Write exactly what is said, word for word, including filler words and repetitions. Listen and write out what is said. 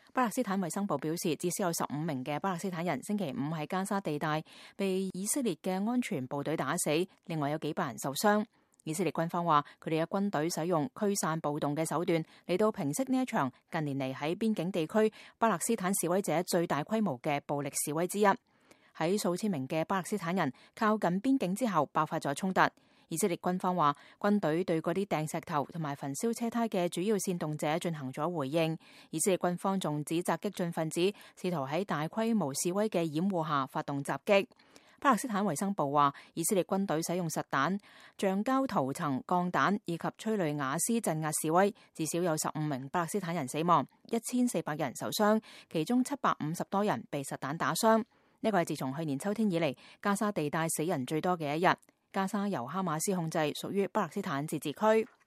巴勒斯坦衛生部表示，至少有十五名嘅巴勒斯坦人星期五喺加沙地帶被以色列嘅安全部隊打死，另外有幾百人受傷。以色列軍方話，佢哋嘅軍隊使用驅散暴動嘅手段嚟到平息呢一場近年嚟喺邊境地區巴勒斯坦示威者最大規模嘅暴力示威之一。喺數千名嘅巴勒斯坦人靠近邊境之後，爆發咗衝突。以色列軍方話，軍隊對嗰啲掟石頭同埋焚燒車胎嘅主要煽動者進行咗回應。以色列軍方仲指責激進分子試圖喺大規模示威嘅掩護下發動襲擊。巴勒斯坦衛生部話，以色列軍隊使用實彈、橡膠塗層、鋼彈以及催淚瓦斯鎮壓示威，至少有十五名巴勒斯坦人死亡，一千四百人受傷，其中七百五十多人被實彈打傷。呢個係自從去年秋天以嚟，加沙地帶死人最多嘅一日。加沙由哈馬斯控制，屬於巴勒斯坦自治區。